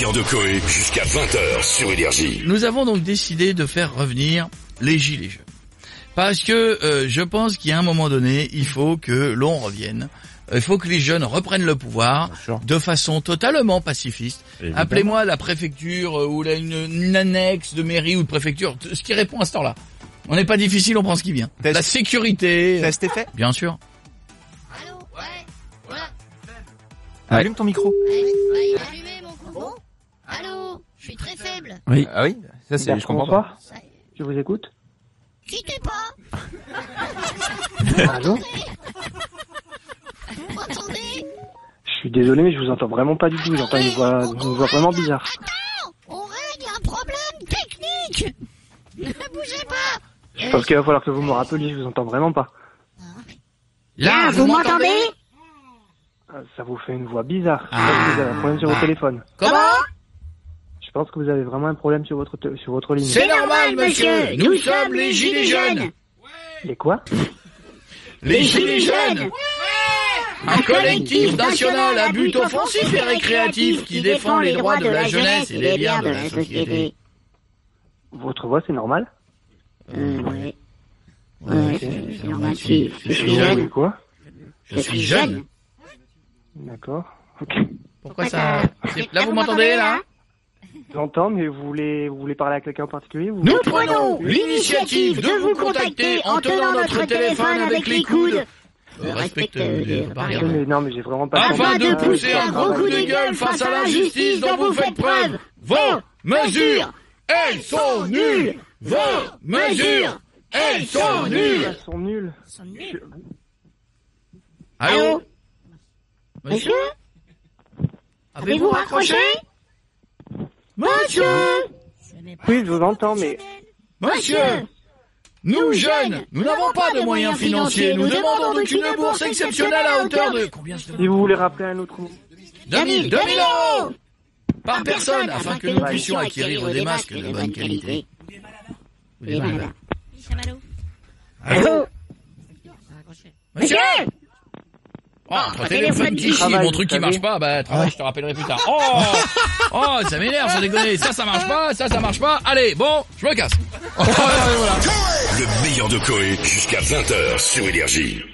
meilleur de Coé jusqu'à 20h sur Énergie. Nous avons donc décidé de faire revenir les gilets jaunes. Parce que je pense qu'à un moment donné, il faut que l'on revienne. Il faut que les jeunes reprennent le pouvoir de façon totalement pacifiste. Évidemment. Appelez-moi la préfecture ou une annexe de mairie ou de préfecture, ce qui répond à ce temps-là. On n'est pas difficile, on prend ce qui vient. La sécurité. Test est fait ? Bien sûr. Allô, ouais, voilà. Allume ton micro. Ouais, allumez mon coup. Bon. Allô, je suis très faible. Oui. Ah oui, ça c'est, je comprends pas. Je vous écoute. Quittez pas. Allô? Vous m'entendez? Je suis désolé, mais je vous entends vraiment pas du tout. J'entends une voix vraiment bizarre. Attends, on règle un problème technique. Ne bougez pas. Je pense qu'il va falloir que vous me rappeliez, je vous entends vraiment pas. Là, vous m'entendez? Ça vous fait une voix bizarre. Je pense que vous avez un problème sur votre téléphone. Comment? Je pense que vous avez vraiment un problème sur votre ligne. C'est normal, monsieur. Nous sommes les gilets jaunes. Les quoi? Les gilets jaunes. Un collectif national à but offensif et récréatif qui défend les droits de la jeunesse et les biens de la société. Votre voix, c'est normal? Ouais. Ouais, c'est normal. Je suis jeune. Quoi? Je suis jeune. D'accord. Ok. Pourquoi ça? Là, vous m'entendez, là? J'entends, mais vous voulez parler à quelqu'un en particulier? Nous prenons l'initiative de vous contacter en tenant notre téléphone avec les coudes. Respecte les barrières. Non, mais j'ai vraiment pas... Afin de pousser un gros coup de gueule face à l'injustice dont vous faites preuve. Vos mesures, elles sont nulles. Vos mesures, elles sont nulles. Elles sont nulles. Allô? Monsieur? Avez-vous raccroché? Monsieur! Oui, je vous entends, mais... Monsieur! Nous, jeunes, nous n'avons pas de moyens financiers. Nous demandons donc une bourse exceptionnelle à hauteur de... Combien? Si vous voulez rappeler un autre mot. 2000 euros! Par personne, afin que nous puissions acquérir des masques de bonne qualité. Vous êtes malade. Allô? Monsieur! Oh, entre téléphone qui chie, mon truc qui marche pas, bah, travaille, je te rappellerai plus tard. Oh, ça m'énerve, sans déconner. Ça marche pas, ça marche pas. Allez, bon, je me casse. Voilà. Le meilleur de Coé jusqu'à 20h sur Énergie.